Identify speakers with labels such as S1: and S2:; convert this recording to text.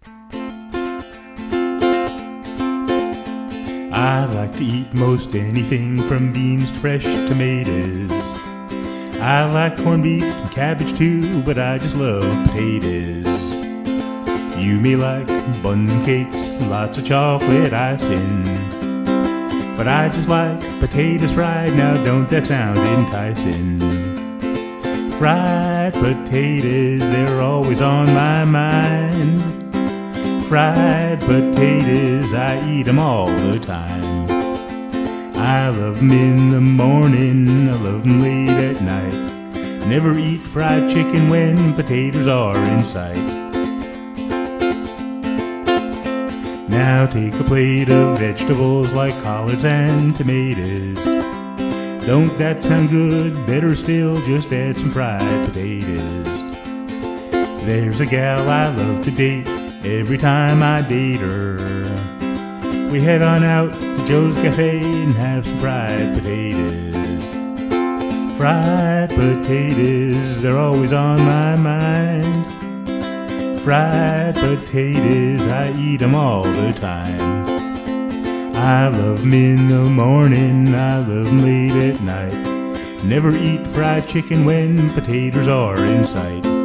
S1: I like to eat most anything from beans to fresh tomatoes. I like corned beef and cabbage too, but I just love potatoes. You may like buns and cakes, lots of chocolate icing, but I just like potatoes fried. Now don't that sound enticing? Fried potatoes, they're always on my mind. Fried potatoes, I eat them all the time. I love them in the morning, I love them late at night. Never eat fried chicken when potatoes are in sight. Now take a plate of vegetables like collards and tomatoes. Don't that sound good? Better still, just add some fried potatoes. There's a gal I love to date. Every time I date her, we head on out to Joe's Cafe and have some fried potatoes. Fried potatoes, they're always on my mind. Fried potatoes, I eat them all the time. I love them in the morning, I love them late at night. Never eat fried chicken when potatoes are in sight.